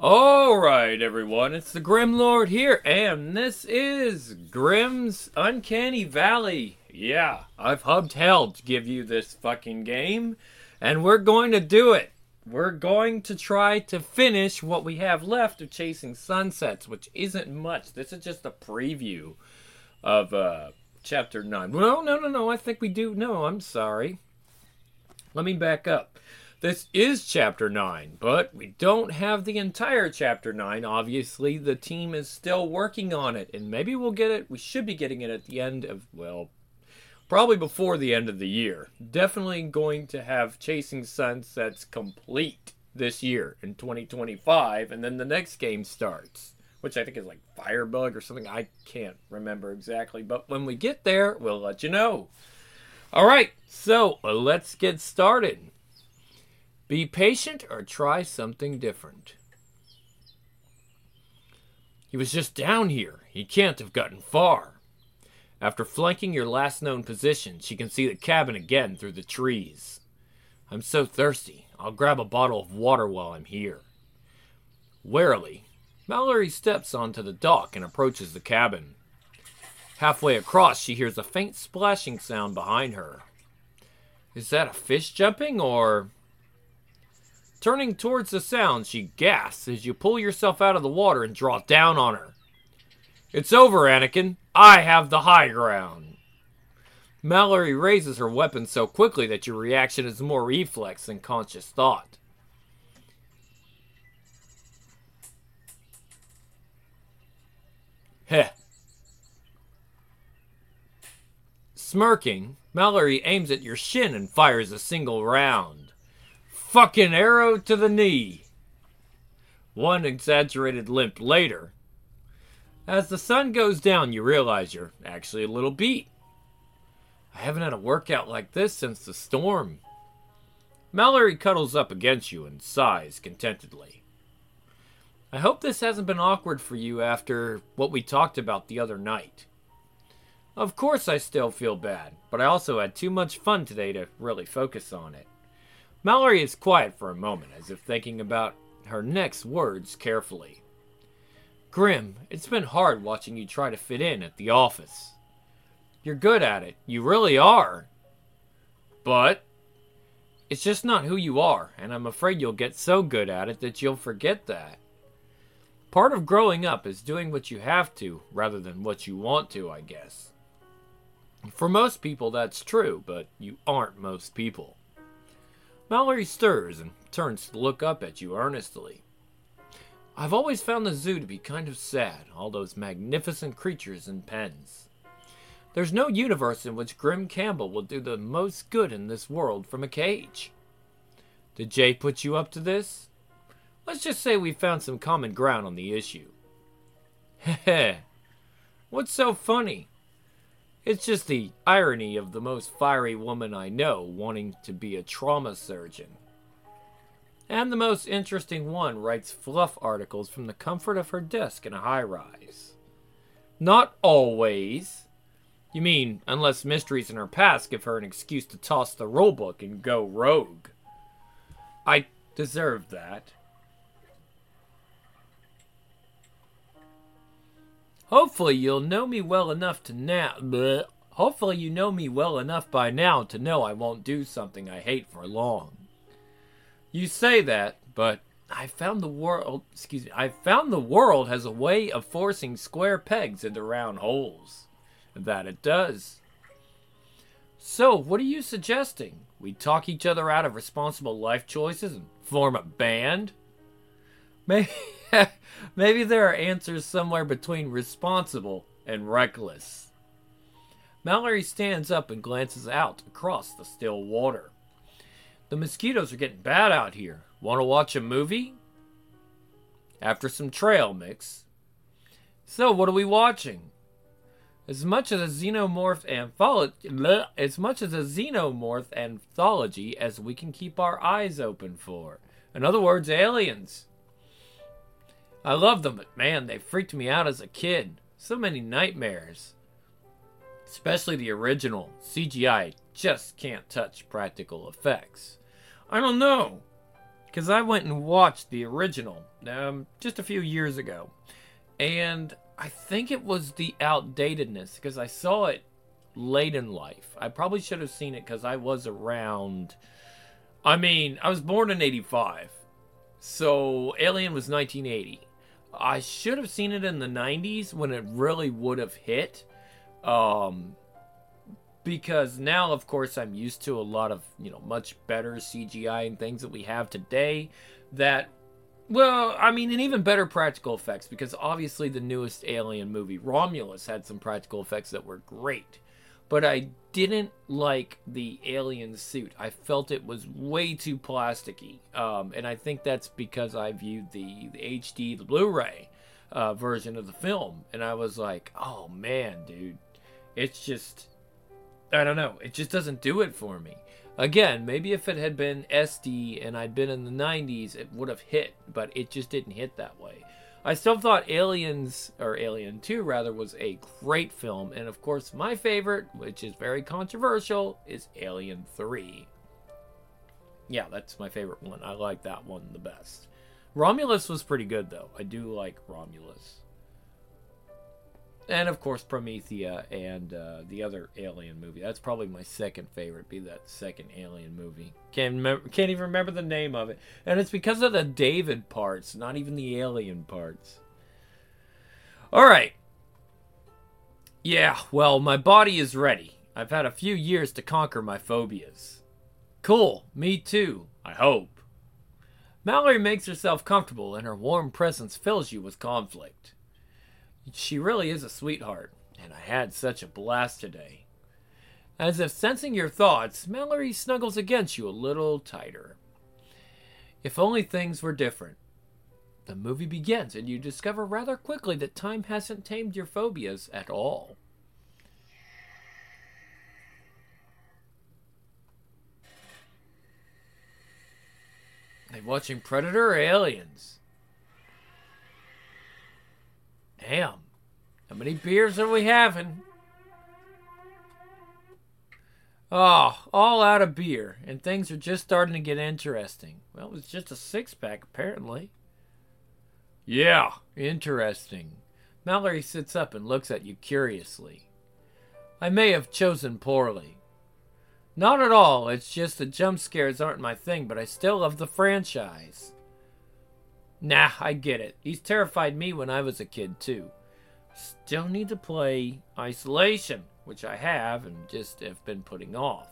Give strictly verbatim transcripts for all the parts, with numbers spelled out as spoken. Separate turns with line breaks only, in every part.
Alright, everyone, it's the Grim Lord here, and this is Grimm's Uncanny Valley. Yeah, I've hubbed hell to give you this fucking game, and we're going to do it. We're going to try to finish what we have left of Chasing Sunsets, which isn't much. This is just a preview of uh, Chapter nine. No, no, no, no, I think we do. No, I'm sorry. Let me back up. This is Chapter nine, but we don't have the entire Chapter nine. Obviously, the team is still working on it, and maybe we'll get it. We should be getting it at the end of, well, probably before the end of the year. Definitely going to have Chasing Sunsets complete this year in twenty twenty-five, and then the next game starts, which I think is like Firebug or something. I can't remember exactly, but when we get there, we'll let you know. All right, so uh, let's get started. Be patient or try something different. He was just down here. He can't have gotten far. After flanking your last known position, she can see the cabin again through the trees. I'm so thirsty. I'll grab a bottle of water while I'm here. Warily, Mallory steps onto the dock and approaches the cabin. Halfway across, she hears a faint splashing sound behind her. Is that a fish jumping, or... Turning towards the sound, she gasps as you pull yourself out of the water and draw down on her. It's over, Anakin. I have the high ground. Mallory raises her weapon so quickly that your reaction is more reflex than conscious thought. Heh. Smirking, Mallory aims at your shin and fires a single round. Fucking arrow to the knee. One exaggerated limp later. As the sun goes down, you realize you're actually a little beat. I haven't had a workout like this since the storm. Mallory cuddles up against you and sighs contentedly. I hope this hasn't been awkward for you after what we talked about the other night. Of course I still feel bad, but I also had too much fun today to really focus on it. Mallory is quiet for a moment, as if thinking about her next words carefully. Grim, it's been hard watching you try to fit in at the office. You're good at it. You really are. But it's just not who you are, and I'm afraid you'll get so good at it that you'll forget that. Part of growing up is doing what you have to rather than what you want to, I guess. For most people, that's true, but you aren't most people. Mallory stirs and turns to look up at you earnestly. I've always found the zoo to be kind of sad, all those magnificent creatures in pens. There's no universe in which Grim Campbell will do the most good in this world from a cage. Did Jay put you up to this? Let's just say we found some common ground on the issue. Heh. What's so funny? It's just the irony of the most fiery woman I know wanting to be a trauma surgeon. And the most interesting one writes fluff articles from the comfort of her desk in a high-rise. Not always. You mean, unless mysteries in her past give her an excuse to toss the rulebook and go rogue. I deserve that. Hopefully you'll know me well enough to now... Bleh. Hopefully you know me well enough by now to know I won't do something I hate for long. You say that, but I found the world... Excuse me. I found the world has a way of forcing square pegs into round holes. That it does. So, what are you suggesting? We talk each other out of responsible life choices and form a band? Maybe... Maybe there are answers somewhere between responsible and reckless. Mallory stands up and glances out across the still water. The mosquitoes are getting bad out here. Want to watch a movie? After some trail mix. So, what are we watching? As much as a xenomorph anthology, as much as a xenomorph anthology as we can keep our eyes open for. In other words, aliens. I love them, but man, they freaked me out as a kid. So many nightmares. Especially the original. C G I just can't touch practical effects. I don't know. because I went and watched the original um, just a few years ago. And I think it was the outdatedness, because I saw it late in life. I probably should have seen it because I was around... I mean, I was born in eighty-five. So Alien was nineteen eighty. I should have seen it in the nineties when it really would have hit. Um... Because now, of course, I'm used to a lot of, you know, much better C G I and things that we have today that, well, I mean, and even better practical effects, because obviously the newest Alien movie, Romulus, had some practical effects that were great. But I didn't like the alien suit. I felt it was way too plasticky. Um, and I think that's because I viewed the, the H D, the Blu-ray uh, version of the film. And I was like, oh, man, dude, it's just... I don't know. It just doesn't do it for me. Again, maybe if it had been S D and I'd been in the nineties, it would have hit. But it just didn't hit that way. I still thought Aliens, or Alien two rather, was a great film. And of course, my favorite, which is very controversial, is Alien three. Yeah, that's my favorite one. I like that one the best. Romulus was pretty good, though. I do like Romulus. And, of course, Promethea and uh, the other Alien movie. That's probably my second favorite, be that second Alien movie. Can't, remember, can't even remember the name of it. And it's because of the David parts, not even the Alien parts. Alright. Yeah, well, my body is ready. I've had a few years to conquer my phobias. Cool, me too, I hope. Mallory makes herself comfortable, and her warm presence fills you with conflict. She really is a sweetheart, and I had such a blast today. As if sensing your thoughts, Mallory snuggles against you a little tighter. If only things were different. The movie begins, and you discover rather quickly that time hasn't tamed your phobias at all. Are you watching Predator or Aliens? Damn. How many beers are we having? Oh, all out of beer, and things are just starting to get interesting. Well, it was just a six-pack, apparently. Yeah, interesting. Mallory sits up and looks at you curiously. I may have chosen poorly. Not at all, it's just that jump scares aren't my thing, but I still love the franchise. Nah, I get it. These terrified me when I was a kid, too. Still need to play Isolation, which I have and just have been putting off.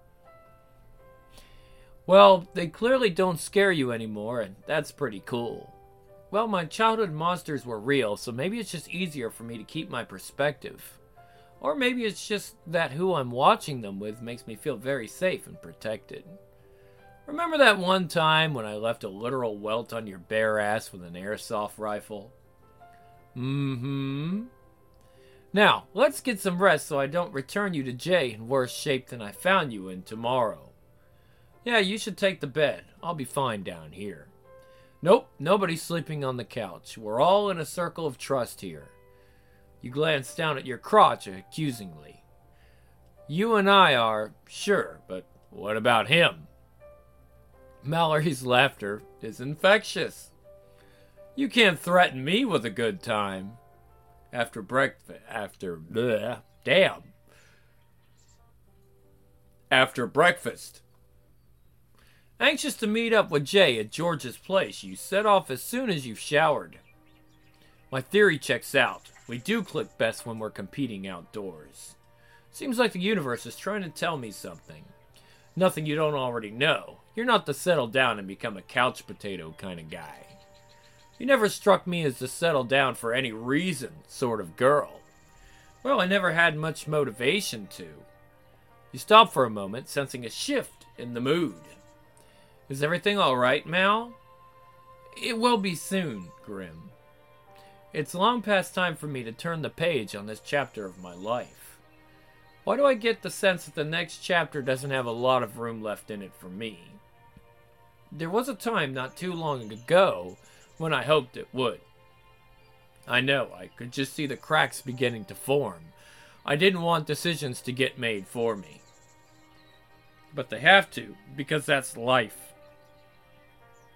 Well, they clearly don't scare you anymore, and that's pretty cool. Well, my childhood monsters were real, so maybe it's just easier for me to keep my perspective. Or maybe it's just that who I'm watching them with makes me feel very safe and protected. Remember that one time when I left a literal welt on your bare ass with an airsoft rifle? Mm-hmm. Now, let's get some rest so I don't return you to Jay in worse shape than I found you in tomorrow. Yeah, you should take the bed. I'll be fine down here. Nope, nobody's sleeping on the couch. We're all in a circle of trust here. You glance down at your crotch accusingly. You and I are, sure, but what about him? Mallory's laughter is infectious. You can't threaten me with a good time. After breakfast, after, bleh, damn. After breakfast. Anxious to meet up with Jay at George's place, you set off as soon as you've showered. My theory checks out. We do click best when we're competing outdoors. Seems like the universe is trying to tell me something. Nothing you don't already know. You're not the settle down and become a couch potato kind of guy. You never struck me as the settle down for any reason sort of girl. Well, I never had much motivation to. You stop for a moment, sensing a shift in the mood. Is everything all right, Mal? It will be soon, Grim. It's long past time for me to turn the page on this chapter of my life. Why do I get the sense that the next chapter doesn't have a lot of room left in it for me? There was a time not too long ago when I hoped it would. I know, I could just see the cracks beginning to form. I didn't want decisions to get made for me. But they have to, because that's life.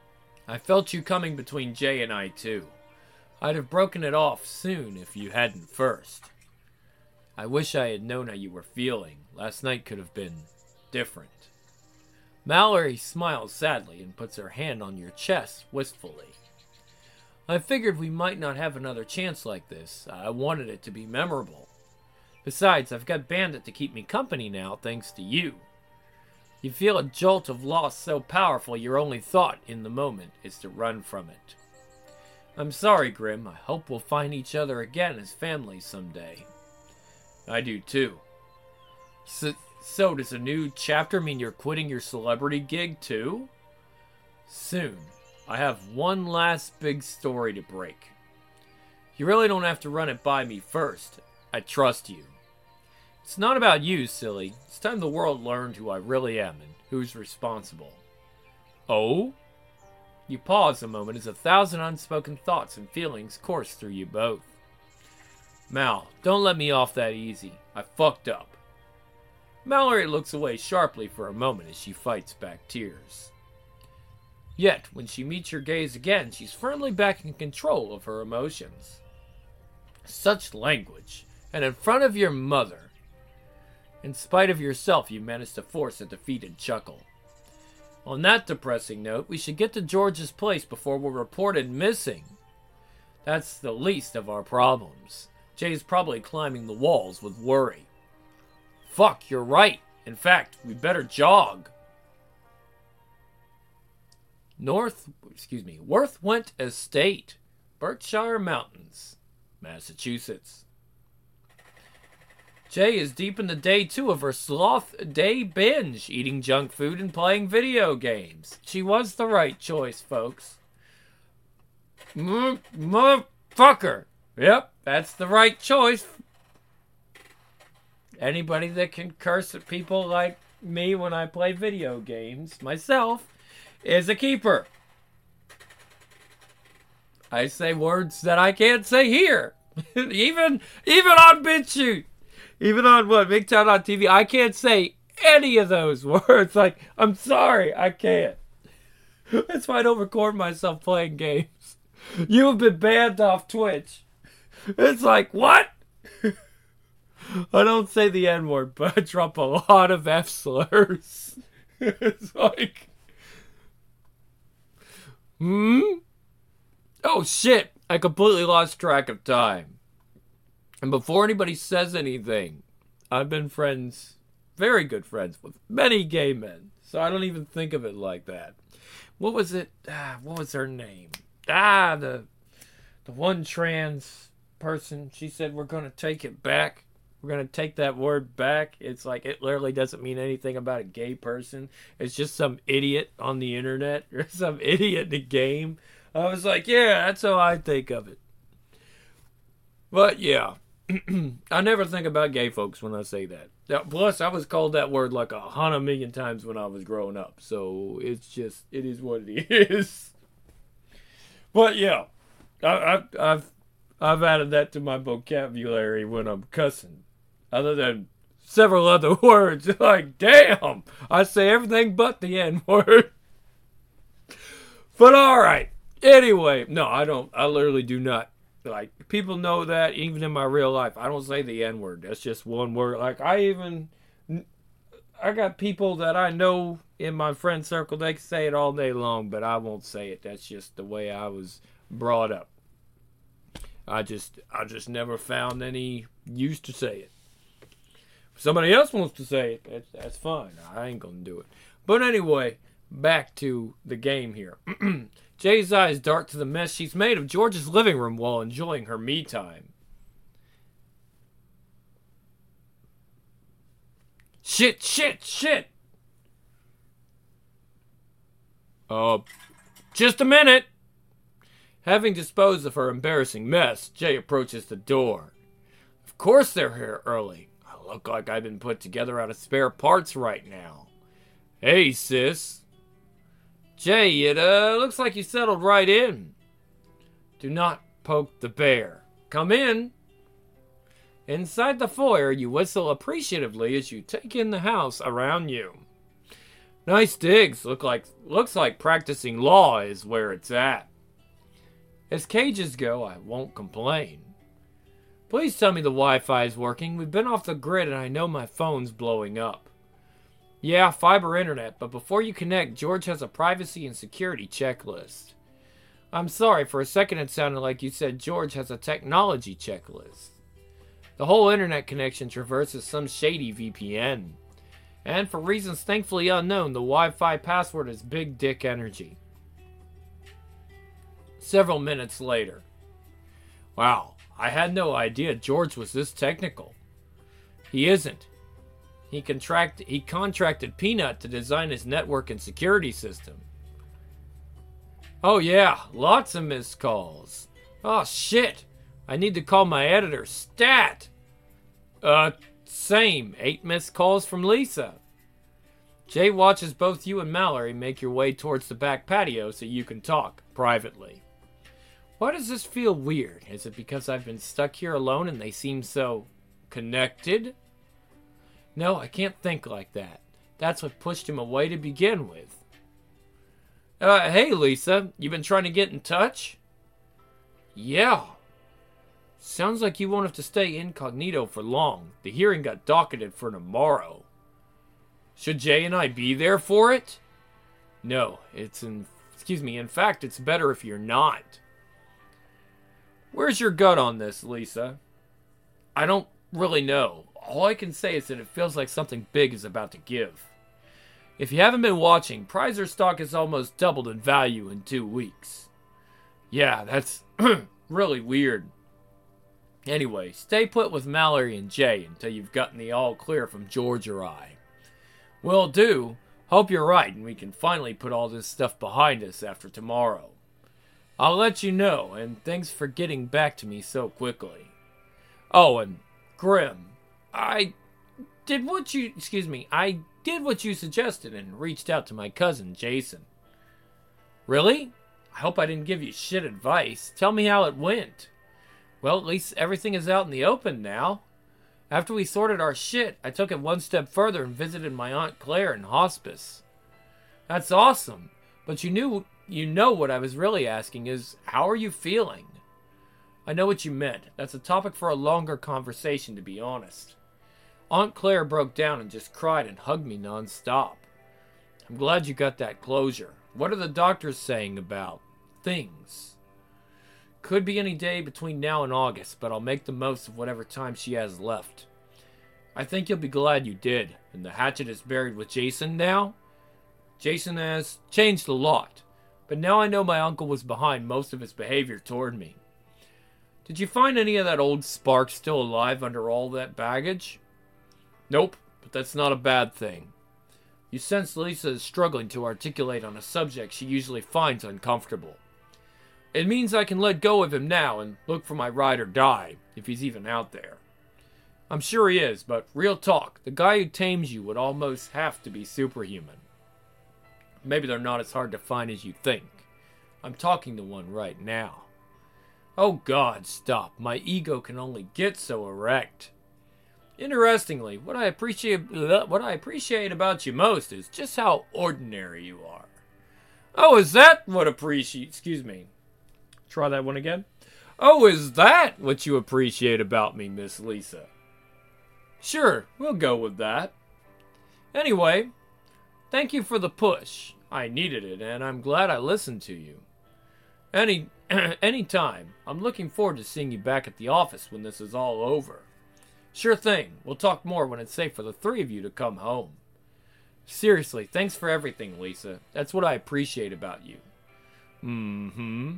I felt you coming between Jay and I, too. I'd have broken it off soon if you hadn't first. I wish I had known how you were feeling. Last night could have been different. Mallory smiles sadly and puts her hand on your chest wistfully. I figured we might not have another chance like this. I wanted it to be memorable. Besides, I've got Bandit to keep me company now, thanks to you. You feel a jolt of loss so powerful your only thought in the moment is to run from it. I'm sorry, Grim. I hope we'll find each other again as family someday. I do too. So, so does a new chapter mean you're quitting your celebrity gig too? Soon. I have one last big story to break. You really don't have to run it by me first. I trust you. It's not about you, silly. It's time the world learned who I really am and who's responsible. Oh? You pause a moment as a thousand unspoken thoughts and feelings course through you both. Mal, don't let me off that easy. I fucked up. Mallory looks away sharply for a moment as she fights back tears. Yet, when she meets your gaze again, she's firmly back in control of her emotions. Such language, and in front of your mother. In spite of yourself, you managed to force a defeated chuckle. On that depressing note, we should get to George's place before we're reported missing. That's the least of our problems. Jay's probably climbing the walls with worry. Fuck, you're right. In fact, we better jog. North, excuse me, Worthwent Estate, Berkshire Mountains, Massachusetts. Jay is deep into day two of her sloth day binge, eating junk food and playing video games. She was the right choice, folks. M- motherfucker. Yep, that's the right choice. Anybody that can curse at people like me when I play video games, myself, is a keeper. I say words that I can't say here. even, even on BitChute. Even on what, Big Town on T V, I can't say any of those words. Like, I'm sorry, I can't. That's why I don't record myself playing games. You have been banned off Twitch. It's like, what? I don't say the N-word, but I drop a lot of F slurs. It's like, hmm? Oh shit, I completely lost track of time. And before anybody says anything, I've been friends, very good friends, with many gay men. So I don't even think of it like that. What was it? Ah, what was her name? Ah, the the one trans person. She said, we're going to take it back. We're going to take that word back. It's like, it literally doesn't mean anything about a gay person. It's just some idiot on the internet or some idiot in the game. I was like, yeah, that's how I think of it. But yeah. I never think about gay folks when I say that. Now, plus, I was called that word like a hundred million times when I was growing up. So it's just, it is what it is. But yeah, I, I, I've I've added that to my vocabulary when I'm cussing. Other than several other words, like damn, I say everything but the N word. But all right. Anyway, no, I don't. I literally do not. Like, people know that even in my real life. I don't say the N-word. That's just one word. Like, I even... I got people that I know in my friend circle. They can say it all day long, but I won't say it. That's just the way I was brought up. I just... I just never found any use to say it. If somebody else wants to say it, that's, that's fine. I ain't gonna do it. But anyway, back to the game here. Jay's eyes dart to the mess she's made of George's living room while enjoying her me time. Shit, shit, shit! Uh, just a minute! Having disposed of her embarrassing mess, Jay approaches the door. Of course they're here early. I look like I've been put together out of spare parts right now. Hey, sis. Jay, it uh, looks like you settled right in. Do not poke the bear. Come in. Inside the foyer, you whistle appreciatively as you take in the house around you. Nice digs. Look like looks like practicing law is where it's at. As cages go, I won't complain. Please tell me the Wi-Fi is working. We've been off the grid and I know my phone's blowing up. Yeah, fiber internet, but before you connect, George has a privacy and security checklist. I'm sorry, for a second it sounded like you said George has a technology checklist. The whole internet connection traverses some shady V P N. And for reasons thankfully unknown, the Wi-Fi password is Big Dick Energy. Several minutes later. Wow, I had no idea George was this technical. He isn't. He, contract- he contracted Peanut to design his network and security system. Oh yeah, lots of missed calls. Oh shit, I need to call my editor, Stat. Uh, same, eight missed calls from Lisa. Jay watches both you and Mallory make your way towards the back patio so you can talk privately. Why does this feel weird? Is it because I've been stuck here alone and they seem so connected? No, I can't think like that. That's what pushed him away to begin with. Uh, hey Lisa, you been trying to get in touch? Yeah. Sounds like you won't have to stay incognito for long. The hearing got docketed for tomorrow. Should Jay and I be there for it? No, it's in... Excuse me, in fact, it's better if you're not. Where's your gut on this, Lisa? I don't really know. All I can say is that it feels like something big is about to give. If you haven't been watching, Prizer stock has almost doubled in value in two weeks. Yeah, that's really weird. Anyway, stay put with Mallory and Jay until you've gotten the all clear from George or I. Will do. Hope you're right and we can finally put all this stuff behind us after tomorrow. I'll let you know, and thanks for getting back to me so quickly. Oh, and Grim, I did what you, excuse me, I did what you suggested and reached out to my cousin, Jason. Really? I hope I didn't give you shit advice. Tell me how it went. Well, at least everything is out in the open now. After we sorted our shit, I took it one step further and visited my Aunt Claire in hospice. That's awesome, but you knew, you know what I was really asking is, how are you feeling? I know what you meant. That's a topic for a longer conversation, to be honest. Aunt Claire broke down and just cried and hugged me nonstop. I'm glad you got that closure. What are the doctors saying about things? Could be any day between now and August, but I'll make the most of whatever time she has left. I think you'll be glad you did, and the hatchet is buried with Jason now. Jason has changed a lot, but now I know my uncle was behind most of his behavior toward me. Did you find any of that old spark still alive under all that baggage? Nope, but that's not a bad thing. You sense Lisa is struggling to articulate on a subject she usually finds uncomfortable. It means I can let go of him now and look for my ride or die, if he's even out there. I'm sure he is, but real talk, the guy who tames you would almost have to be superhuman. Maybe they're not as hard to find as you think. I'm talking to one right now. Oh God, stop. My ego can only get so erect. Interestingly, what I appreciate what I appreciate about you most is just how ordinary you are. Oh, is that what appreciate excuse me. Try that one again. Oh, is that what you appreciate about me, Miss Lisa? Sure, we'll go with that. Anyway, thank you for the push. I needed it, and I'm glad I listened to you. Any any time. I'm looking forward to seeing you back at the office when this is all over. Sure thing. We'll talk more when it's safe for the three of you to come home. Seriously, thanks for everything, Lisa. That's what I appreciate about you. Mm-hmm.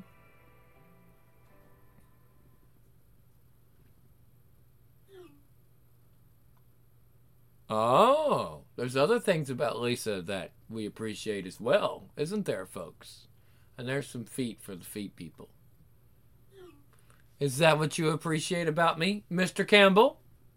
Oh, there's other things about Lisa that we appreciate as well, isn't there, folks? And there's some feet for the feet people. Is that what you appreciate about me, Mister Campbell?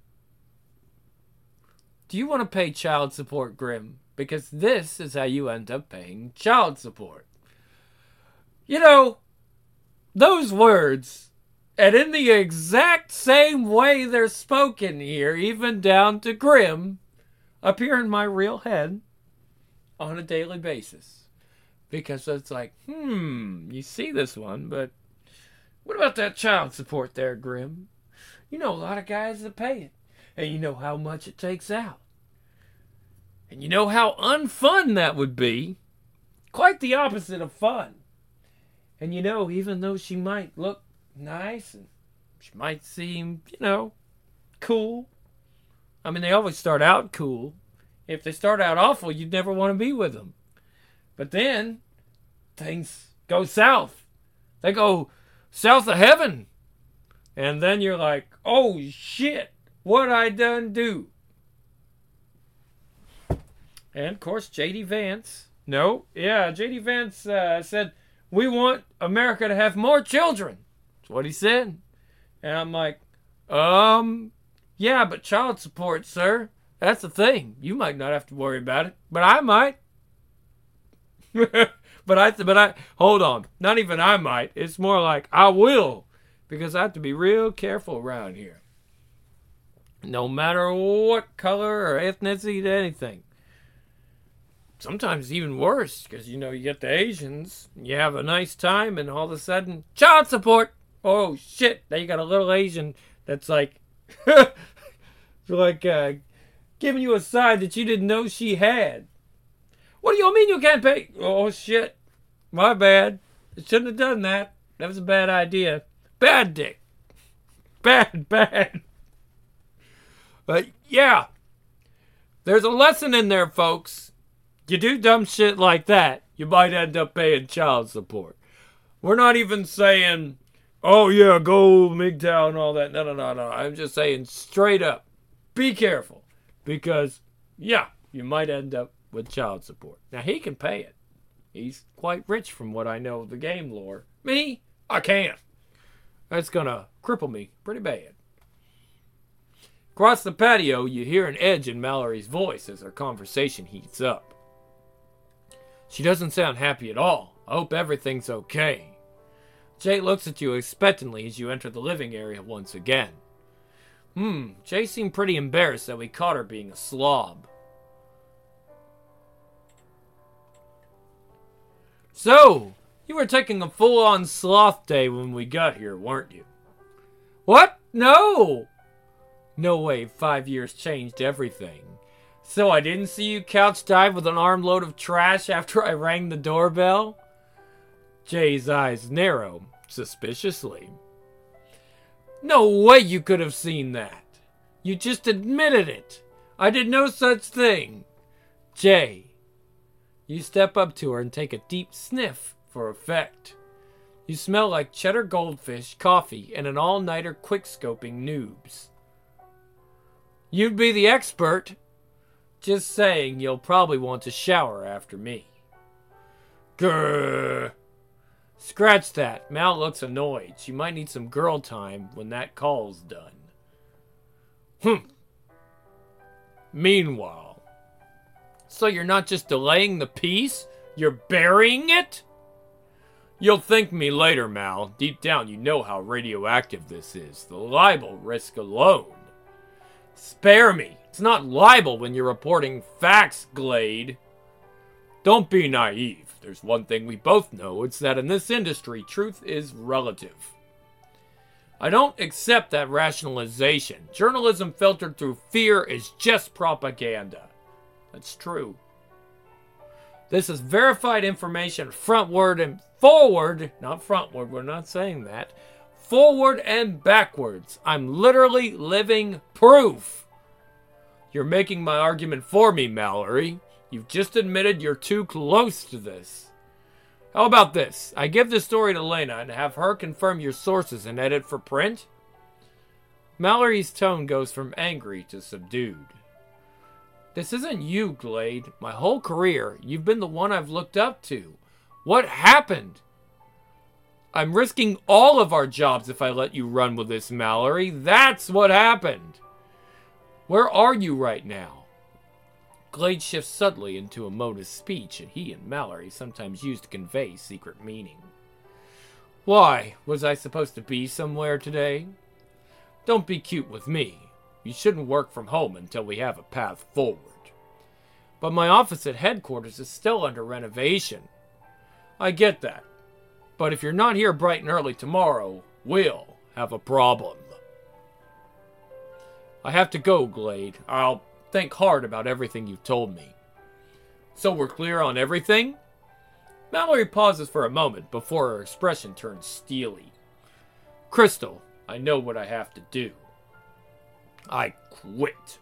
Do you want to pay child support, Grim? Because this is how you end up paying child support. You know, those words, and in the exact same way they're spoken here, even down to Grim, appear in my real head. on a daily basis. Because it's like, hmm, you see this one, but what about that child support there, Grim? You know a lot of guys that pay it. And you know how much it takes out. And you know how unfun that would be. Quite the opposite of fun. And you know, even though she might look nice and she might seem, you know, cool. I mean, they always start out cool. If they start out awful, you'd never want to be with them. But then, things go south. They go south of heaven. And then you're like, oh shit, what I done do? And of course, J D Vance. No, yeah, J D Vance uh, said, we want America to have more children. That's what he said. And I'm like, um, yeah, but child support, sir. That's the thing. You might not have to worry about it, but I might. but I, but I, hold on. Not even I might. It's more like I will, because I have to be real careful around here. No matter what color or ethnicity, anything. Sometimes even worse, because, you know, you get the Asians, you have a nice time, and all of a sudden, child support. Oh, shit. Now you got a little Asian that's like, like, uh, giving you a side that you didn't know she had. What do you mean you can't pay? Oh, shit. My bad. I shouldn't have done that. That was a bad idea. Bad dick. Bad, bad. But, yeah. There's a lesson in there, folks. You do dumb shit like that, you might end up paying child support. We're not even saying, oh yeah, go M G T O W and all that. No, no, no, no. I'm just saying straight up, be careful. Because, yeah, you might end up with child support. Now, he can pay it. He's quite rich from what I know of the game lore. Me, I can't. That's gonna cripple me pretty bad. Across the patio, you hear an edge in Mallory's voice as their conversation heats up. She doesn't sound happy at all. I hope everything's okay. Jay looks at you expectantly as you enter the living area once again. Hmm, Jay seemed pretty embarrassed that we caught her being a slob. So, you were taking a full-on sloth day when we got here, weren't you? What? No! No way, five years changed everything. So I didn't see you couch dive with an armload of trash after I rang the doorbell? Jay's eyes narrow, suspiciously. No way you could have seen that. You just admitted it. I did no such thing. Jay. You step up to her and take a deep sniff for effect. You smell like cheddar goldfish, coffee, and an all-nighter quick-scoping noobs. You'd be the expert. Just saying, you'll probably want to shower after me. Grrr. Scratch that. Mal looks annoyed. She might need some girl time when that call's done. Hmm. Meanwhile. So you're not just delaying the piece? You're burying it? You'll thank me later, Mal. Deep down, you know how radioactive this is. The libel risk alone. Spare me. It's not libel when you're reporting facts, Glade. Don't be naive. There's one thing we both know. It's that in this industry, truth is relative. I don't accept that rationalization. Journalism filtered through fear is just propaganda. That's true. This is verified information, frontward and forward. Not frontward, we're not saying that. Forward and backwards. I'm literally living proof. You're making my argument for me, Mallory. You've just admitted you're too close to this. How about this? I give the story to Lena and have her confirm your sources and edit for print? Mallory's tone goes from angry to subdued. This isn't you, Glade. My whole career, you've been the one I've looked up to. What happened? I'm risking all of our jobs if I let you run with this, Mallory. That's what happened. Where are you right now? Glade shifts subtly into a mode of speech that he and Mallory sometimes use to convey secret meaning. Why, was I supposed to be somewhere today? Don't be cute with me. You shouldn't work from home until we have a path forward. but my office at headquarters is still under renovation. I get that. But if you're not here bright and early tomorrow, we'll have a problem. I have to go, Glade. I'll think hard about everything you've told me. So we're clear on everything? Mallory pauses for a moment before her expression turns steely. Crystal, I know what I have to do. I quit.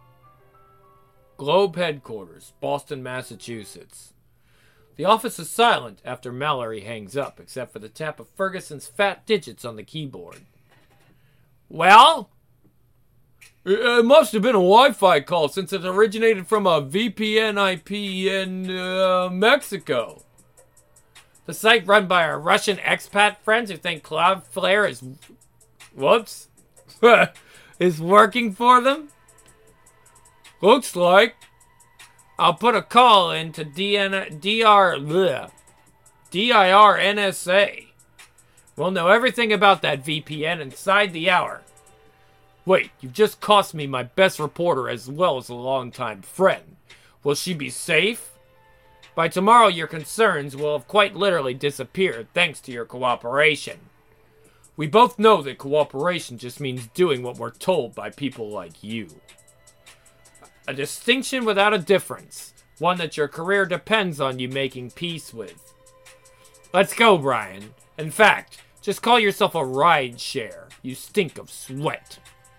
Globe Headquarters, Boston, Massachusetts. The office is silent after Mallory hangs up, except for the tap of Ferguson's fat digits on the keyboard. Well? It must have been a Wi-Fi call since it originated from a V P N I P in uh, Mexico. The site run by our Russian expat friends who think Cloudflare is... Whoops. is working for them? Looks like. I'll put a call into D N, D R, bleh, D I R N S A. We'll know everything about that V P N inside the hour. Wait, you've just cost me my best reporter as well as a longtime friend. Will she be safe? By tomorrow, your concerns will have quite literally disappeared thanks to your cooperation. We both know that cooperation just means doing what we're told by people like you. A distinction without a difference. One that your career depends on you making peace with. Let's go, Brian. In fact, just call yourself a ride share. You stink of sweat.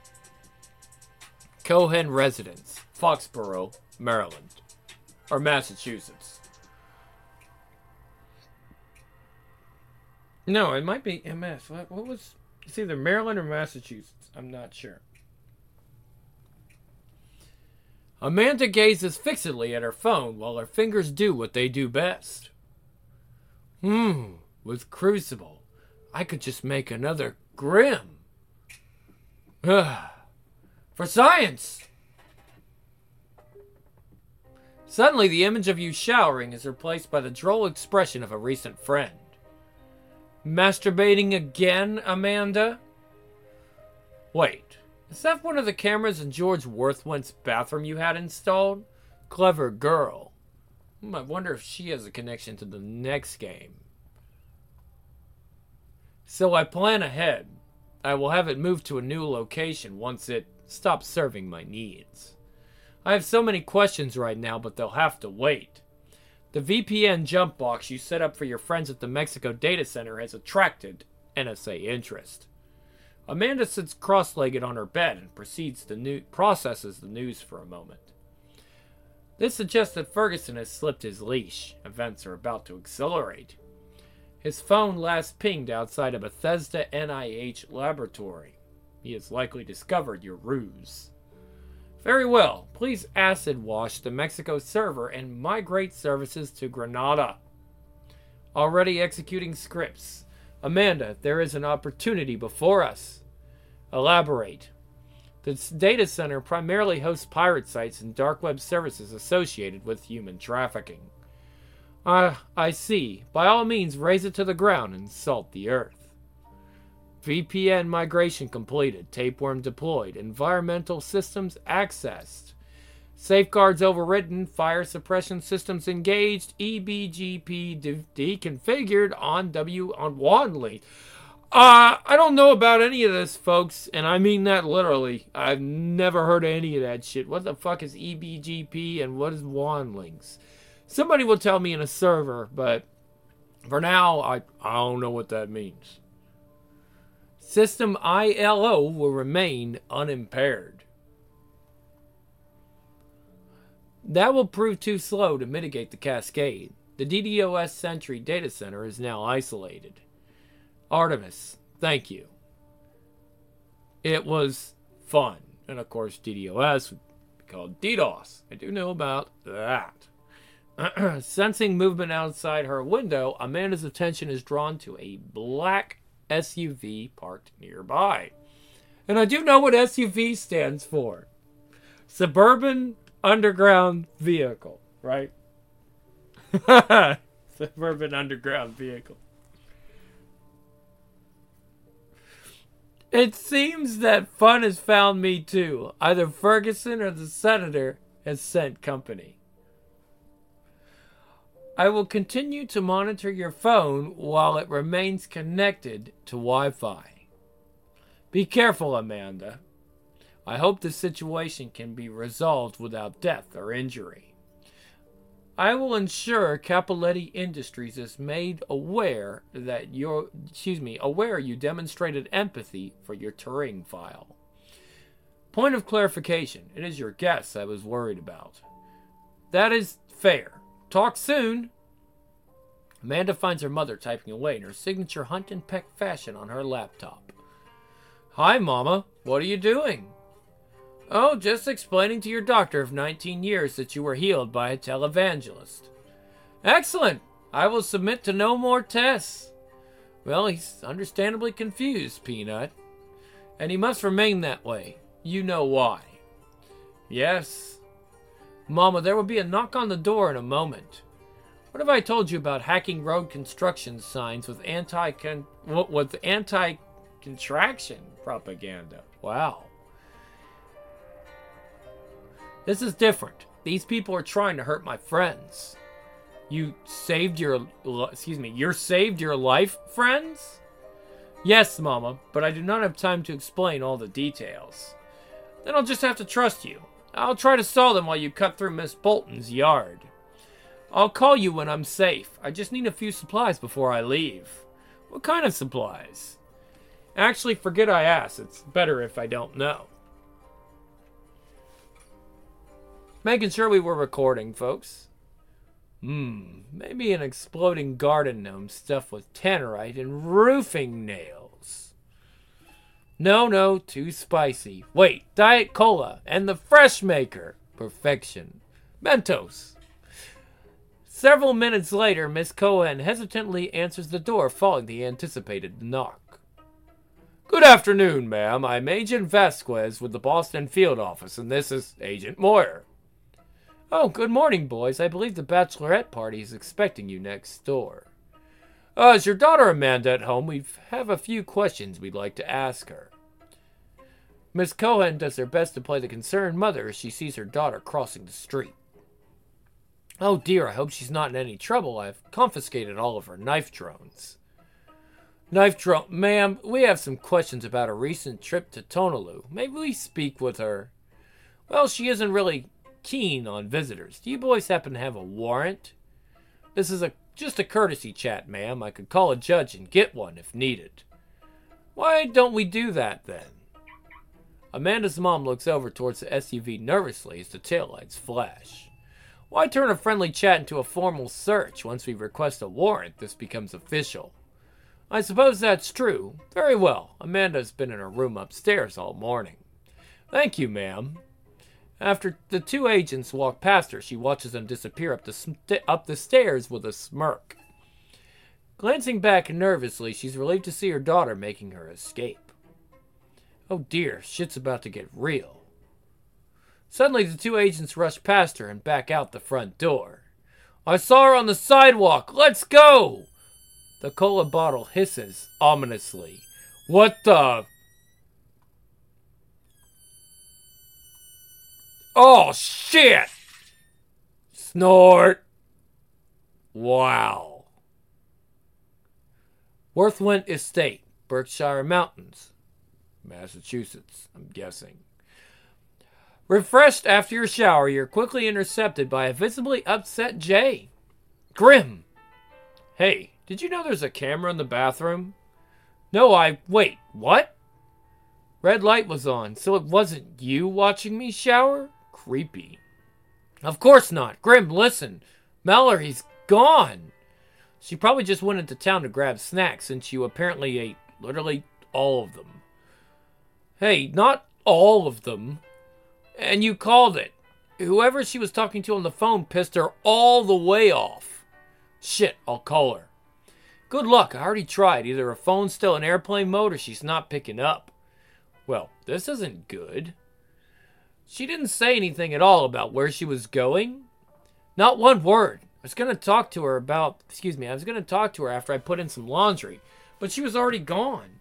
Cohen Residence, Foxborough, Maryland. Or Massachusetts. No, it might be M S. What, what was... It's either Maryland or Massachusetts. I'm not sure. Amanda gazes fixedly at her phone while her fingers do what they do best. Hmm, with Crucible, I could just make another Grim. For science! Suddenly, the image of you showering is replaced by the droll expression of a recent friend. Masturbating again, Amanda? Wait, is that one of the cameras in George Worthwent's bathroom you had installed? Clever girl. Hmm, I wonder if she has a connection to the next game. So I plan ahead. I will have it moved to a new location once it stops serving my needs. I have so many questions right now, but they'll have to wait. The V P N jump box you set up for your friends at the Mexico Data Center has attracted N S A interest. Amanda sits cross-legged on her bed and proceeds to new- processes the news for a moment. This suggests that Ferguson has slipped his leash. Events are about to accelerate. His phone last pinged outside a Bethesda N I H laboratory. He has likely discovered your ruse. Very well. Please acid wash the Mexico server and migrate services to Granada. Already executing scripts. Amanda, there is an opportunity before us. Elaborate. The data center primarily hosts pirate sites and dark web services associated with human trafficking. Ah, uh, I see. By all means, raise it to the ground and salt the earth. V P N migration completed. Tapeworm deployed. Environmental systems accessed. Safeguards overridden. Fire suppression systems engaged. E B G P de- deconfigured on W on Wanley. Uh, I don't know about any of this, folks, and I mean that literally. I've never heard of any of that shit. What the fuck is E B G P and what is Wanlings? Somebody will tell me in a server, but for now, I, I don't know what that means. System I L O will remain unimpaired. That will prove too slow to mitigate the cascade. The DDoS Sentry data center is now isolated. Artemis, thank you. It was fun. And of course, DDoS would be called DDoS. I do know about that. Sensing movement outside her window, Amanda's attention is drawn to a black S U V parked nearby. And I do know what S U V stands for. Suburban Underground Vehicle, right? Suburban Underground Vehicle. It seems that fun has found me too. Either Ferguson or the senator has sent company. I will continue to monitor your phone while it remains connected to Wi-Fi. Be careful, Amanda. I hope the situation can be resolved without death or injury. I will ensure Capoletti Industries is made aware that you're, excuse me, aware you demonstrated empathy for your Turing file. Point of clarification, it is your guess I was worried about. That is fair. Talk soon. Amanda finds her mother typing away in her signature hunt and peck fashion on her laptop. Hi, Mama. What are you doing? Oh, just explaining to your doctor of nineteen years that you were healed by a televangelist. Excellent. I will submit to no more tests. Well, he's understandably confused, Peanut. And he must remain that way. You know why. Yes. Mama, there will be a knock on the door in a moment. What have I told you about hacking road construction signs with anti with anti-contraction propaganda? Wow. This is different. These people are trying to hurt my friends. You saved your excuse me, you're saved your life, friends? Yes, Mama, but I do not have time to explain all the details. Then I'll just have to trust you. I'll try to stall them while you cut through Miss Bolton's yard. I'll call you when I'm safe. I just need a few supplies before I leave. What kind of supplies? Actually, forget I asked. It's better if I don't know. Making sure we were recording, folks. Hmm, maybe an exploding garden gnome stuffed with tannerite and roofing nails. No, no, too spicy. Wait, Diet Cola and the Fresh Maker. Perfection. Mentos. Several minutes later, Miss Cohen hesitantly answers the door following the anticipated knock. Good afternoon, ma'am. I'm Agent Vasquez with the Boston Field Office, and this is Agent Moyer. Oh, good morning, boys. I believe the bachelorette party is expecting you next door. Uh, is your daughter Amanda at home? We have a few questions we'd like to ask her. Miss Cohen does her best to play the concerned mother as she sees her daughter crossing the street. Oh dear, I hope she's not in any trouble. I've confiscated all of her knife drones. Knife drone, ma'am, we have some questions about a recent trip to Tonaloo. Maybe we speak with her. Well, she isn't really keen on visitors. Do you boys happen to have a warrant? This is a just a courtesy chat, ma'am. I could call a judge and get one if needed. Why don't we do that then? Amanda's mom looks over towards the S U V nervously as the taillights flash. Why turn a friendly chat into a formal search? Once we request a warrant, this becomes official. I suppose that's true. Very well. Amanda's been in her room upstairs all morning. Thank you, ma'am. After the two agents walk past her, she watches them disappear up the, st- up the stairs with a smirk. Glancing back nervously, she's relieved to see her daughter making her escape. Oh dear, shit's about to get real. Suddenly, the two agents rush past her and back out the front door. I saw her on the sidewalk. Let's go! The cola bottle hisses ominously. What the... Oh, shit! Snort! Wow. Worthwent Estate, Berkshire Mountains, Massachusetts, I'm guessing. Refreshed after your shower, you're quickly intercepted by a visibly upset Jay. Grim! Hey, did you know there's a camera in the bathroom? No, I... Wait, what? Red light was on, so it wasn't you watching me shower? Creepy. Of course not. Grim, listen. Mallory's gone. She probably just went into town to grab snacks since you apparently ate literally all of them. Hey, not all of them. And you called it. Whoever she was talking to on the phone pissed her all the way off. Shit, I'll call her. Good luck. I already tried. Either her phone's still in airplane mode or she's not picking up. Well, this isn't good. She didn't say anything at all about where she was going. Not one word. I was going to talk to her about, excuse me, I was going to talk to her after I put in some laundry, but she was already gone.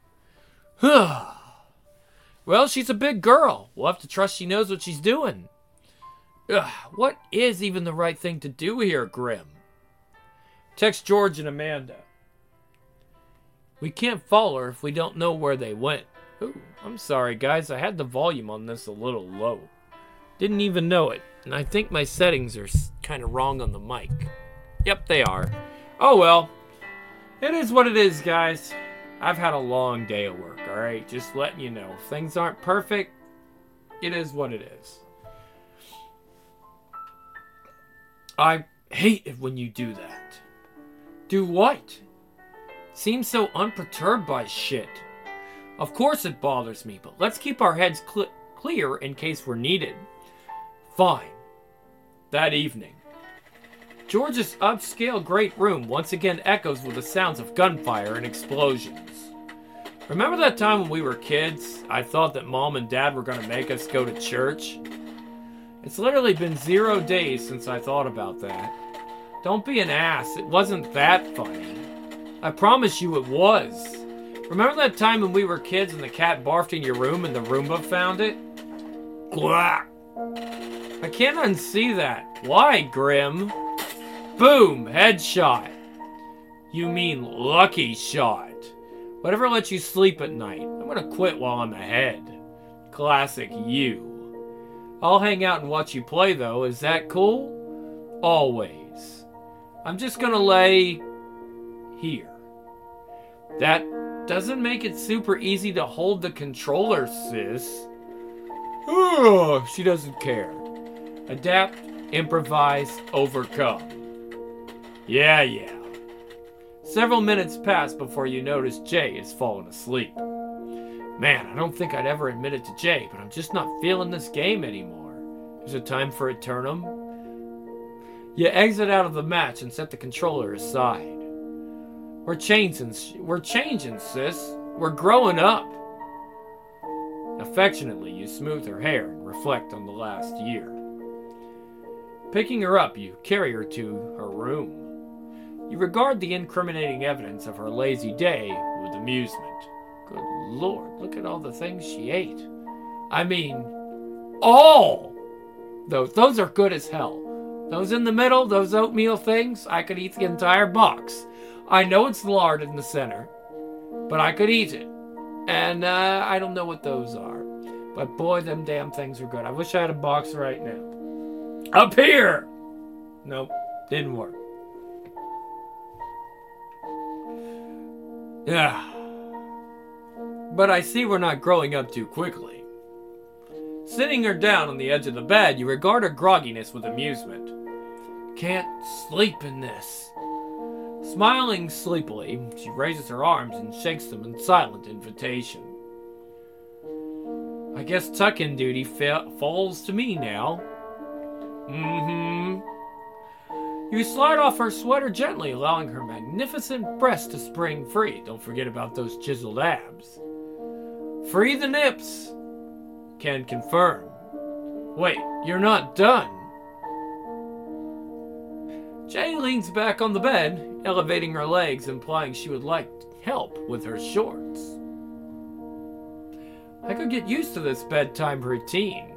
Well, she's a big girl. We'll have to trust she knows what she's doing. Ugh, what is even the right thing to do here, Grim? Text George and Amanda. We can't follow her if we don't know where they went. Ooh, I'm sorry, guys. I had the volume on this a little low. Didn't even know it. And I think my settings are kind of wrong on the mic. Yep, they are. Oh, well. It is what it is, guys. I've had a long day of work, alright? Just letting you know. If things aren't perfect, it is what it is. I hate it when you do that. Do what? Seems so unperturbed by shit. Of course it bothers me, but let's keep our heads cl- clear in case we're needed. Fine. That evening, George's upscale great room once again echoes with the sounds of gunfire and explosions. Remember that time when we were kids, I thought that Mom and Dad were going to make us go to church? It's literally been zero days since I thought about that. Don't be an ass, it wasn't that funny. I promise you it was. Remember that time when we were kids and the cat barfed in your room and the Roomba found it? Gwah! I can't unsee that. Why, Grim? Boom! Headshot. You mean lucky shot. Whatever lets you sleep at night. I'm gonna quit while I'm ahead. Classic you. I'll hang out and watch you play though. Is that cool? Always. I'm just gonna lay here. That doesn't make it super easy to hold the controller, sis. Oh, she doesn't care. Adapt, improvise, overcome. Yeah, yeah. Several minutes pass before you notice Jay has fallen asleep. Man, I don't think I'd ever admit it to Jay, but I'm just not feeling this game anymore. Is it time for Eternum? You exit out of the match and set the controller aside. We're changing, we're changing, sis. We're growing up. Affectionately, you smooth her hair and reflect on the last year. Picking her up, you carry her to her room. You regard the incriminating evidence of her lazy day with amusement. Good Lord, look at all the things she ate. I mean, all! Those, those are good as hell. Those in the middle, those oatmeal things, I could eat the entire box. I know it's lard in the center, but I could eat it. And uh, I don't know what those are. But boy, them damn things are good. I wish I had a box right now. Up here! Nope, didn't work. Yeah. But I see we're not growing up too quickly. Sitting her down on the edge of the bed, you regard her grogginess with amusement. Can't sleep in this. Smiling sleepily, she raises her arms and shakes them in silent invitation. I guess tuck-in duty fa- falls to me now. Mm-hmm. You slide off her sweater gently, allowing her magnificent breasts to spring free. Don't forget about those chiseled abs. Free the nips. Can confirm. Wait, you're not done. Jay leans back on the bed, elevating her legs, implying she would like help with her shorts. I could get used to this bedtime routine.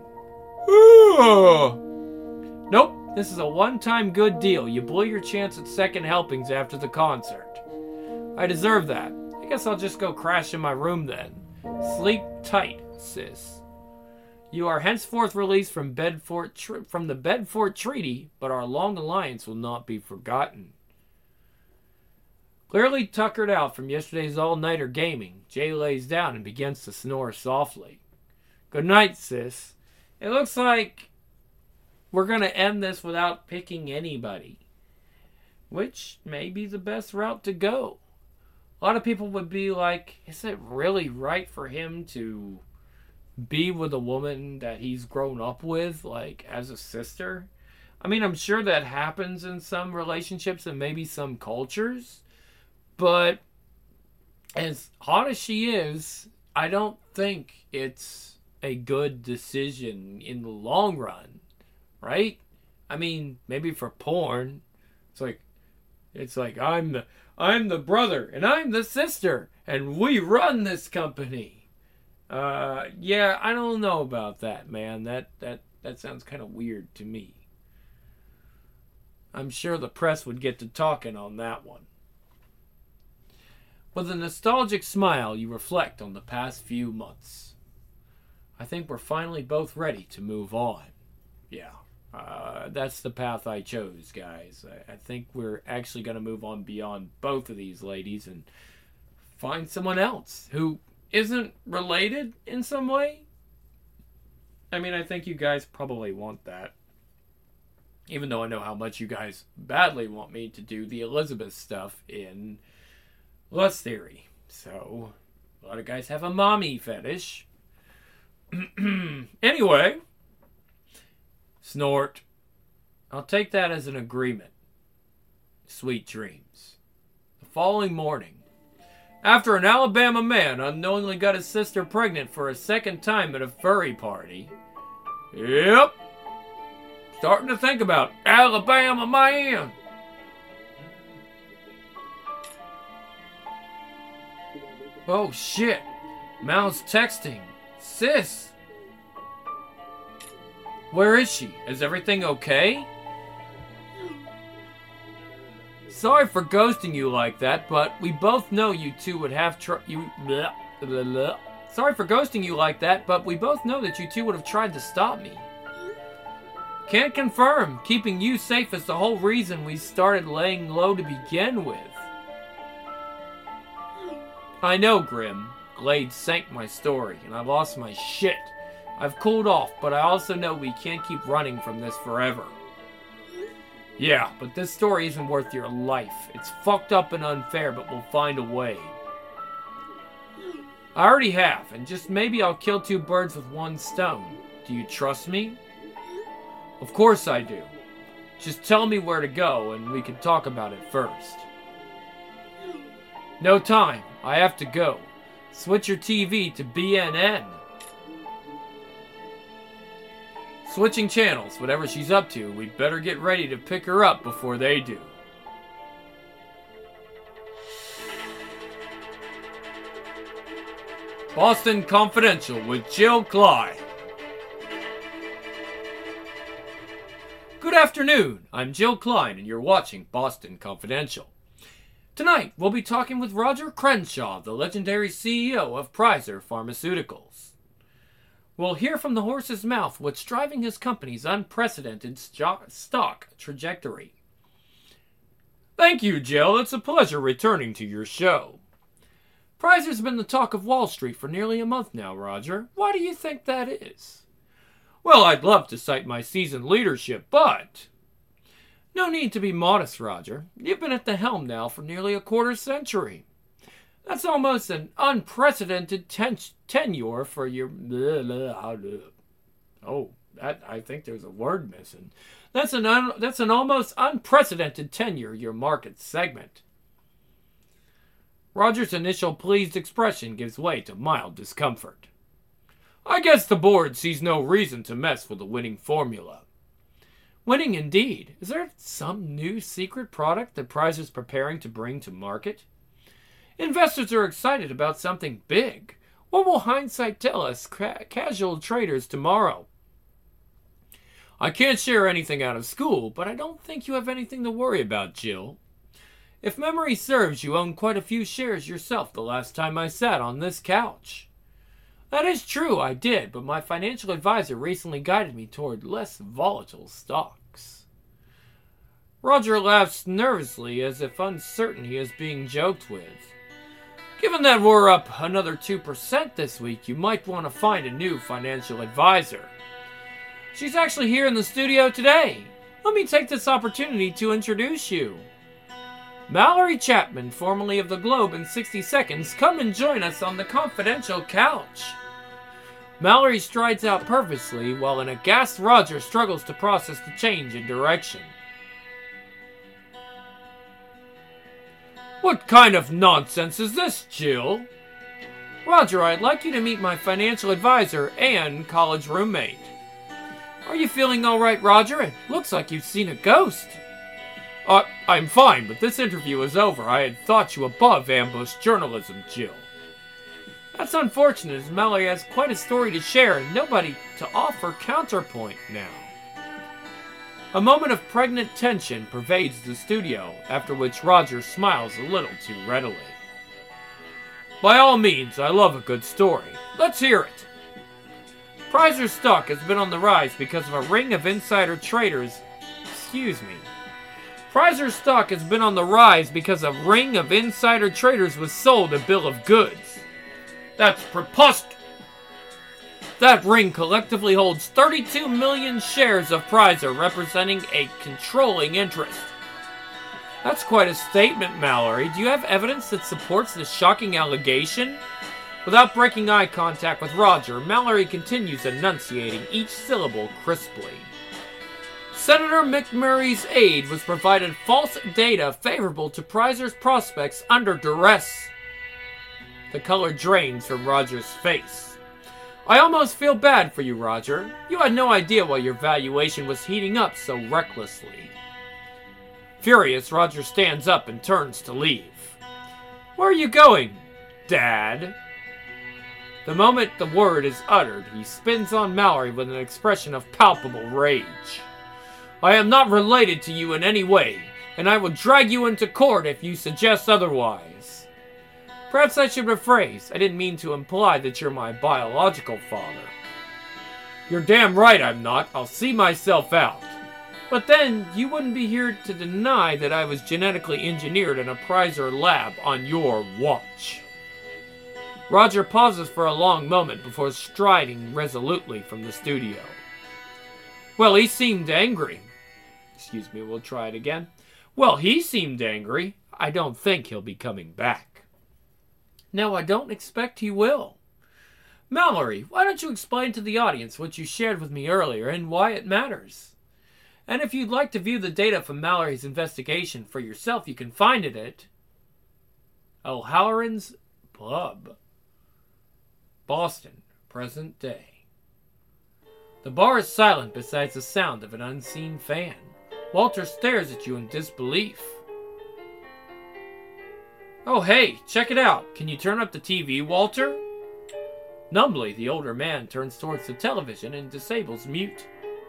Nope, this is a one-time good deal. You blew your chance at second helpings after the concert. I deserve that. I guess I'll just go crash in my room then. Sleep tight, sis. You are henceforth released from Bedford tr- from the Bedford Treaty, but our long alliance will not be forgotten. Clearly tuckered out from yesterday's all-nighter gaming, Jay lays down and begins to snore softly. Good night, sis. It looks like we're going to end this without picking anybody, which may be the best route to go. A lot of people would be like, is it really right for him to be with a woman that he's grown up with, like, as a sister? I mean, I'm sure that happens in some relationships and maybe some cultures, but as hot as she is, I don't think it's a good decision in the long run, right? I mean, maybe for porn, it's like, it's like, I'm the, I'm the brother, and I'm the sister, and we run this company. Uh, yeah, I don't know about that, man. That, that, that sounds kind of weird to me. I'm sure the press would get to talking on that one. With a nostalgic smile, you reflect on the past few months. I think we're finally both ready to move on. Yeah, uh, that's the path I chose, guys. I, I think we're actually going to move on beyond both of these ladies and find someone else who isn't related in some way. I mean, I think you guys probably want that. Even though I know how much you guys badly want me to do the Elizabeth stuff in Lust Theory. So, a lot of guys have a mommy fetish. Anyway, snort. I'll take that as an agreement. Sweet dreams. The following morning, after an Alabama man unknowingly got his sister pregnant for a second time at a furry party. Yep. Starting to think about Alabama man. Oh shit. Mal's texting. Sis. Where is she? Is everything okay? Sorry for ghosting you like that, but we both know you two would have tr- you blah, blah, blah. Sorry for ghosting you like that, but we both know that you two would have tried to stop me. Can't confirm. Keeping you safe is the whole reason we started laying low to begin with. I know, Grim. Glade sank my story, and I lost my shit. I've cooled off, but I also know we can't keep running from this forever. Yeah, but this story isn't worth your life. It's fucked up and unfair, but we'll find a way. I already have, and just maybe I'll kill two birds with one stone. Do you trust me? Of course I do. Just tell me where to go, and we can talk about it first. No time. I have to go. Switch your T V to B N N. Switching channels, whatever she's up to, we'd better get ready to pick her up before they do. Boston Confidential with Jill Clyde. Good afternoon, I'm Jill Klein and you're watching Boston Confidential. Tonight, we'll be talking with Roger Crenshaw, the legendary C E O of Pfizer Pharmaceuticals. We'll hear from the horse's mouth what's driving his company's unprecedented stock trajectory. Thank you, Jill. It's a pleasure returning to your show. Pfizer's been the talk of Wall Street for nearly a month now, Roger. Why do you think that is? Well, I'd love to cite my seasoned leadership, but... No need to be modest, Roger. You've been at the helm now for nearly a quarter century. That's almost an unprecedented ten- tenure for your... Oh, that, I think there's a word missing. That's an, un- that's an almost unprecedented tenure, your market segment. Roger's initial pleased expression gives way to mild discomfort. I guess the board sees no reason to mess with the winning formula. Winning indeed. Is there some new secret product that Pfizer's preparing to bring to market? Investors are excited about something big. What will hindsight tell us ca- casual traders tomorrow? I can't share anything out of school, but I don't think you have anything to worry about, Jill. If memory serves, you owned quite a few shares yourself the last time I sat on this couch. That is true, I did, but my financial advisor recently guided me toward less volatile stocks. Roger laughs nervously as if uncertain he is being joked with. Given that we're up another two percent this week, you might want to find a new financial advisor. She's actually here in the studio today. Let me take this opportunity to introduce you. Mallory Chapman, formerly of the Globe in sixty seconds, come and join us on the confidential couch. Mallory strides out purposely while an aghast Roger struggles to process the change in direction. What kind of nonsense is this, Jill? Roger, I'd like you to meet my financial advisor and college roommate. Are you feeling all right, Roger? It looks like you've seen a ghost. Uh, I'm fine, but this interview is over. I had thought you above ambush journalism, Jill. That's unfortunate, as Mallory has quite a story to share and nobody to offer counterpoint now. A moment of pregnant tension pervades the studio, after which Roger smiles a little too readily. By all means, I love a good story. Let's hear it. Prizer's stock has been on the rise because of a ring of insider traders. Excuse me. Prizer's stock has been on the rise because a ring of insider traders was sold a bill of goods. That's preposterous. That ring collectively holds thirty-two million shares of Prizer, representing a controlling interest. That's quite a statement, Mallory. Do you have evidence that supports this shocking allegation? Without breaking eye contact with Roger, Mallory continues enunciating each syllable crisply. Senator McMurray's aide was provided false data favorable to Prizer's prospects under duress. The color drains from Roger's face. I almost feel bad for you, Roger. You had no idea why your valuation was heating up so recklessly. Furious, Roger stands up and turns to leave. Where are you going, Dad? The moment the word is uttered, he spins on Mallory with an expression of palpable rage. I am not related to you in any way, and I will drag you into court if you suggest otherwise. Perhaps I should rephrase. I didn't mean to imply that you're my biological father. You're damn right I'm not. I'll see myself out. But then, you wouldn't be here to deny that I was genetically engineered in a Prizer lab on your watch. Roger pauses for a long moment before striding resolutely from the studio. Well, he seemed angry. Excuse me, we'll try it again. Well, he seemed angry. I don't think he'll be coming back. Now, I don't expect he will. Mallory, why don't you explain to the audience what you shared with me earlier and why it matters? And if you'd like to view the data from Mallory's investigation for yourself, you can find it at O'Halloran's Pub, Boston, present day. The bar is silent besides the sound of an unseen fan. Walter stares at you in disbelief. Oh, hey, check it out. Can you turn up the T V, Walter? Numbly, the older man turns towards the television and disables mute.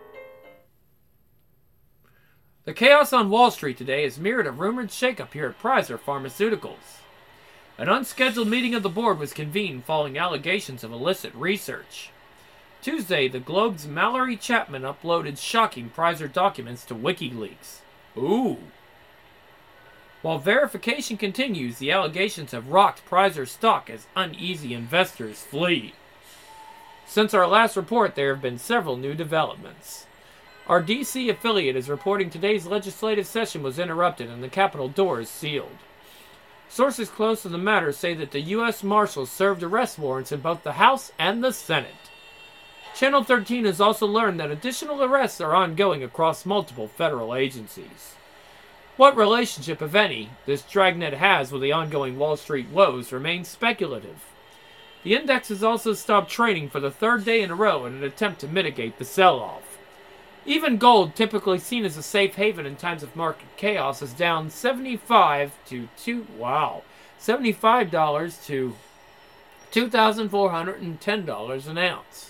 The chaos on Wall Street today has mirrored a rumored shakeup here at Prizer Pharmaceuticals. An unscheduled meeting of the board was convened following allegations of illicit research. Tuesday, the Globe's Mallory Chapman uploaded shocking Prizer documents to WikiLeaks. Ooh. While verification continues, the allegations have rocked Prizer's stock as uneasy investors flee. Since our last report, there have been several new developments. Our D C affiliate is reporting today's legislative session was interrupted and the Capitol doors sealed. Sources close to the matter say that the U S Marshals served arrest warrants in both the House and the Senate. Channel thirteen has also learned that additional arrests are ongoing across multiple federal agencies. What relationship, if any, this dragnet has with the ongoing Wall Street woes remains speculative. The index has also stopped trading for the third day in a row in an attempt to mitigate the sell-off. Even gold, typically seen as a safe haven in times of market chaos, is down seventy-five to two. Wow, seventy-five dollars to two thousand four hundred and ten dollars an ounce.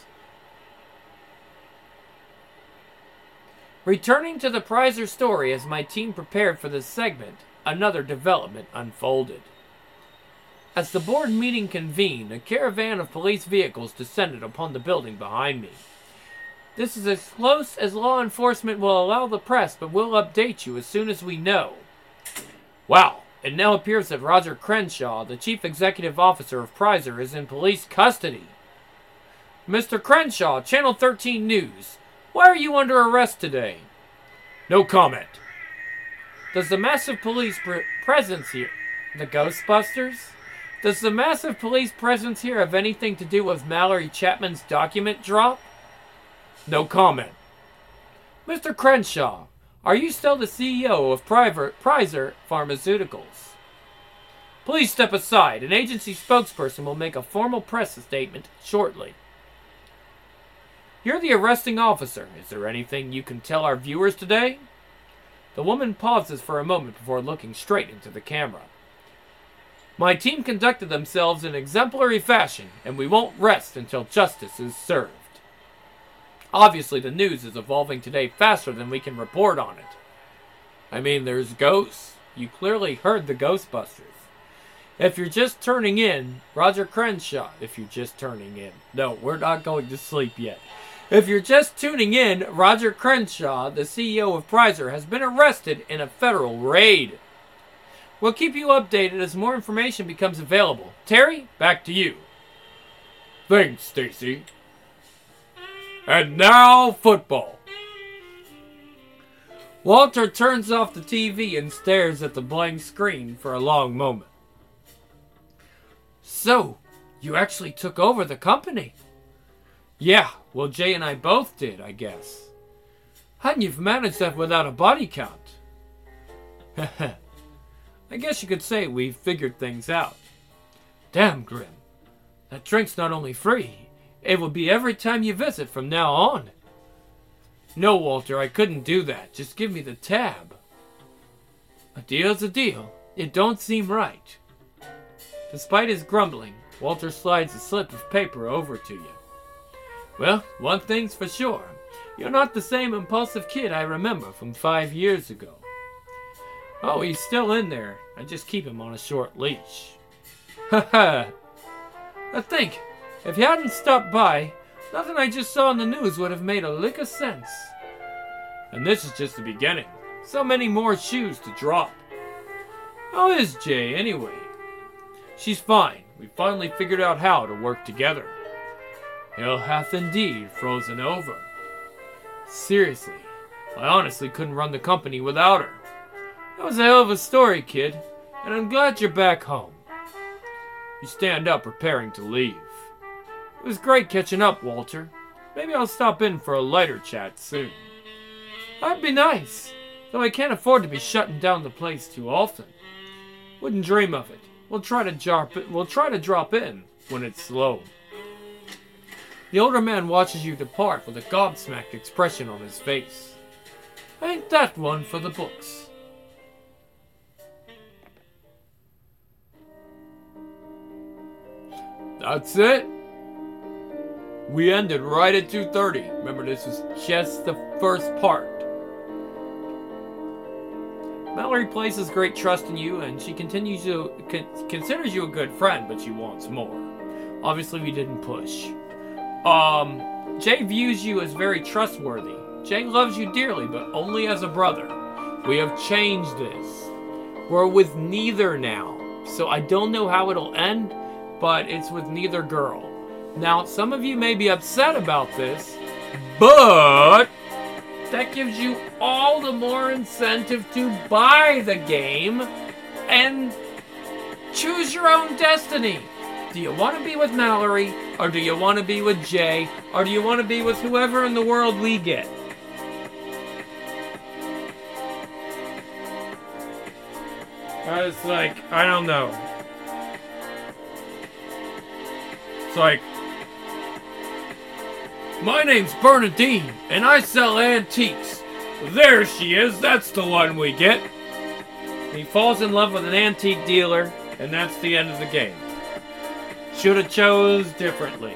Returning to the Prizer story as my team prepared for this segment, another development unfolded. As the board meeting convened, a caravan of police vehicles descended upon the building behind me. This is as close as law enforcement will allow the press, but we'll update you as soon as we know. Wow, it now appears that Roger Crenshaw, the chief executive officer of Prizer, is in police custody. Mister Crenshaw, Channel thirteen News. Why are you under arrest today? No comment. Does the massive police pre- presence here... The Ghostbusters? Does the massive police presence here have anything to do with Mallory Chapman's document drop? No comment. Mister Crenshaw, are you still the C E O of Prizer Pharmaceuticals? Please step aside. An agency spokesperson will make a formal press statement shortly. You're the arresting officer. Is there anything you can tell our viewers today? The woman pauses for a moment before looking straight into the camera. My team conducted themselves in exemplary fashion, and we won't rest until justice is served. Obviously, the news is evolving today faster than we can report on it. I mean, there's ghosts. You clearly heard the Ghostbusters. If you're just turning in, Roger Crenshaw, if you're just turning in. No, we're not going to sleep yet. If you're just tuning in, Roger Crenshaw, the C E O of Pryzr, has been arrested in a federal raid. We'll keep you updated as more information becomes available. Terry, back to you. Thanks, Stacy. And now, football. Walter turns off the T V and stares at the blank screen for a long moment. So, you actually took over the company? Yeah, well, Jay and I both did, I guess. And you've managed that without a body count. I guess you could say we've figured things out. Damn, Grim. That drink's not only free, it will be every time you visit from now on. No, Walter, I couldn't do that. Just give me the tab. A deal's a deal. It don't seem right. Despite his grumbling, Walter slides a slip of paper over to you. Well, one thing's for sure. You're not the same impulsive kid I remember from five years ago. Oh, he's still in there. I just keep him on a short leash. Ha ha. I think, if you hadn't stopped by, nothing I just saw in the news would have made a lick of sense. And this is just the beginning. So many more shoes to drop. How is Jay, anyway? She's fine. We finally figured out how to work together. Hell hath indeed frozen over. Seriously, I honestly couldn't run the company without her. That was a hell of a story, kid, and I'm glad you're back home. You stand up, preparing to leave. It was great catching up, Walter. Maybe I'll stop in for a lighter chat soon. That'd be nice, though I can't afford to be shutting down the place too often. Wouldn't dream of it. We'll try to drop it. We'll try to drop in when it's slow. The older man watches you depart with a gobsmacked expression on his face. Ain't that one for the books? That's it. We ended right at two thirty. Remember, this was just the first part. Mallory places great trust in you, and she continues to con- considers you a good friend, but she wants more. Obviously, we didn't push. Um, Jay views you as very trustworthy. Jay loves you dearly, but only as a brother. We have changed this. We're with neither now, so I don't know how it'll end, but it's with neither girl. Now, some of you may be upset about this, but that gives you all the more incentive to buy the game and choose your own destiny. Do you want to be with Mallory, or do you want to be with Jay, or do you want to be with whoever in the world we get? I was like, I don't know. It's like, my name's Bernadine, and I sell antiques. There she is, that's the one we get. He falls in love with an antique dealer, and that's the end of the game. Should have chose differently.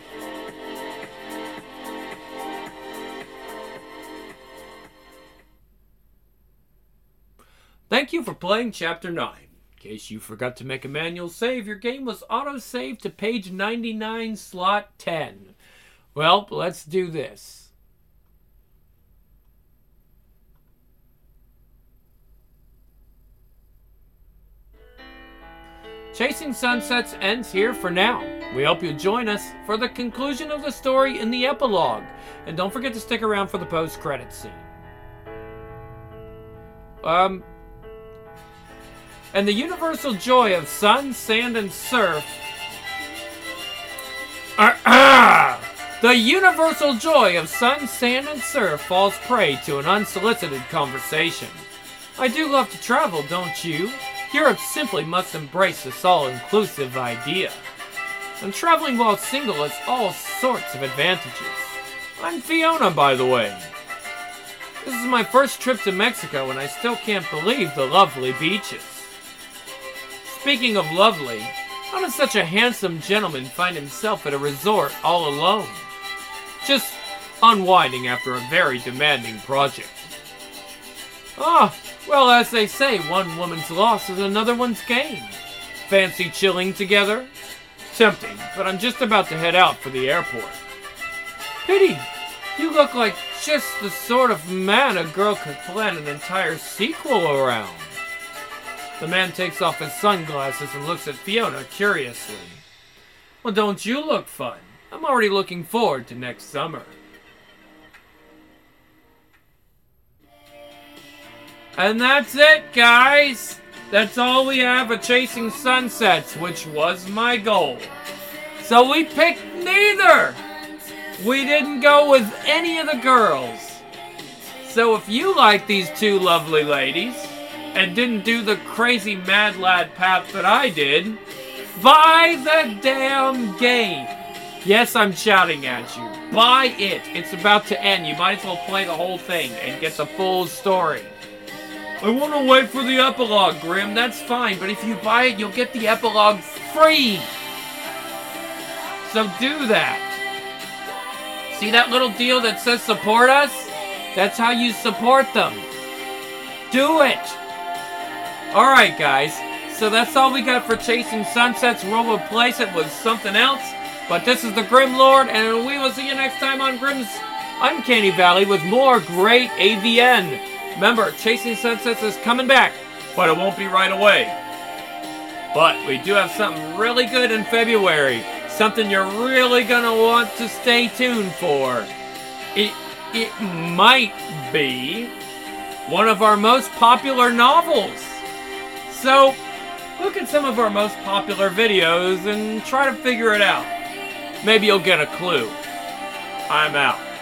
Thank you for playing Chapter nine. In case you forgot to make a manual save, your game was auto-saved to page ninety-nine, slot ten. Well, let's do this. Chasing Sunsets ends here for now. We hope you'll join us for the conclusion of the story in the epilogue. And don't forget to stick around for the post-credit scene. Um... And the universal joy of sun, sand, and surf... Uh, uh, the universal joy of sun, sand, and surf falls prey to an unsolicited conversation. I do love to travel, don't you? Europe simply must embrace this all-inclusive idea. And traveling while single has all sorts of advantages. I'm Fiona, by the way. This is my first trip to Mexico, and I still can't believe the lovely beaches. Speaking of lovely, how does such a handsome gentleman find himself at a resort all alone? Just unwinding after a very demanding project. Ah, well, as they say, one woman's loss is another one's gain. Fancy chilling together? Tempting, but I'm just about to head out for the airport. Pity, you look like just the sort of man a girl could plan an entire sequel around. The man takes off his sunglasses and looks at Fiona curiously. Well, don't you look fun? I'm already looking forward to next summer. And that's it, guys! That's all we have of Chasing Sunsets, which was my goal. So we picked neither! We didn't go with any of the girls. So if you like these two lovely ladies, and didn't do the crazy mad lad path that I did, buy the damn game! Yes, I'm shouting at you. Buy it! It's about to end. You might as well play the whole thing and get the full story. I want to wait for the epilogue, Grim. That's fine, but if you buy it, you'll get the epilogue free. So do that. See that little deal that says support us? That's how you support them. Do it. Alright, guys. So that's all we got for Chasing Sunsets. We'll replace it with something else. But this is the Grim Lord, and we will see you next time on Grim's Uncanny Valley with more great A V N. Remember, Chasing Sunsets is coming back, but it won't be right away. But we do have something really good in February. Something you're really gonna want to stay tuned for. It, it might be one of our most popular novels. So, look at some of our most popular videos and try to figure it out. Maybe you'll get a clue. I'm out.